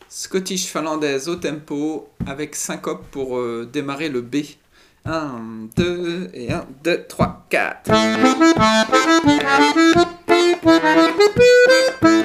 Scottish finlandaise au tempo avec syncope pour démarrer le B. Un 2 et un 2 3 4.